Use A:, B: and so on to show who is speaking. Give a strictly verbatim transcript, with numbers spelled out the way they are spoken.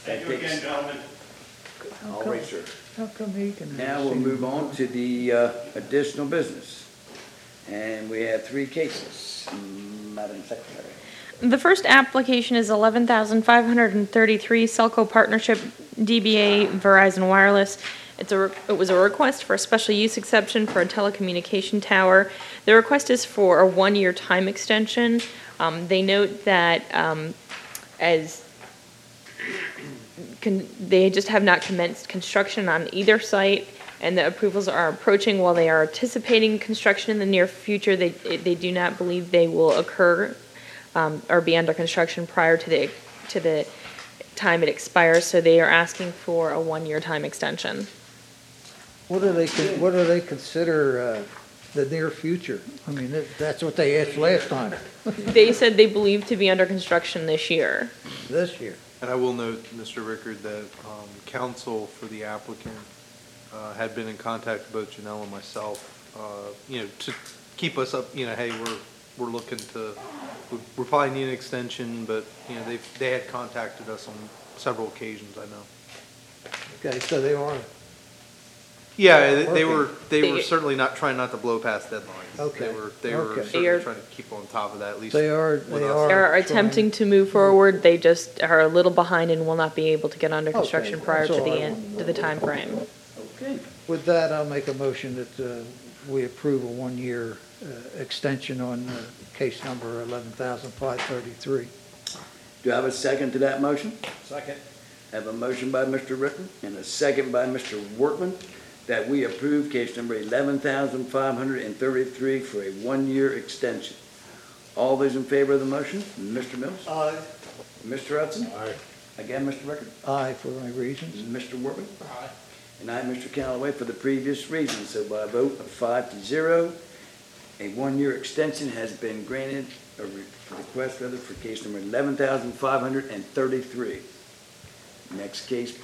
A: Thank you again, gentlemen.
B: All right, sir.
C: How come he can?
B: Now we'll move on to the uh, additional business. And we have three cases. Madam Secretary.
D: The first application is eleven thousand five hundred thirty-three Celco Partnership D B A Verizon Wireless. It's a, re- it was a request for a special use exception for a telecommunication tower. The request is for a one-year time extension. Um, They note that um, as con- they just have not commenced construction on either site, and the approvals are approaching. While they are anticipating construction in the near future, they they do not believe they will occur um, or be under construction prior to the to the time it expires. So they are asking for a one-year time extension.
C: What do they, con- what do they consider uh, the near future? I mean, that- that's what they asked last time,
D: They said they believe to be under construction this year.
C: this year.
E: And I will note, Mister Rickard, that um, counsel for the applicant uh, had been in contact with both Janelle and myself, uh, you know, to keep us up, you know, hey, we're, we're looking to, we- we're probably need an extension, but, you know, they they had contacted us on several occasions, I know.
C: Okay, so they are,
E: Yeah, they- they were, they
D: They-
E: were certainly not trying not to blow past deadlines.
C: Okay,
E: They were, they were
C: okay.
D: They are-
E: certainly trying to keep on top of that, at least.
C: they are,
E: with
C: they
E: us.
C: are.
D: They are
C: trying-
D: attempting to move forward. They just are a little behind and will not be able to get under
C: Okay,
D: construction prior to
C: that's all
D: the
C: I
D: end, to the time frame.
B: Okay.
C: With that, I'll make a motion that uh, we approve a one-year uh, extension on uh, case number eleven thousand five thirty-three.
B: Do I have a second to that motion?
A: Second.
B: I have a motion by Mister Rickman and a second by Mister Workman that we approve case number eleven thousand five hundred thirty-three for a one-year extension. All those in favor of the motion? Mister Mills?
A: Aye.
B: Mister Hudson?
A: Aye.
B: Again, Mister Rickard?
C: Aye, for my reasons.
B: Mister Workman?
A: Aye.
B: And I, Mister Callaway, for the previous reason. So by a vote of five to zero, a one-year extension has been granted, a re- request rather, for case number eleven thousand five hundred thirty-three. Next case,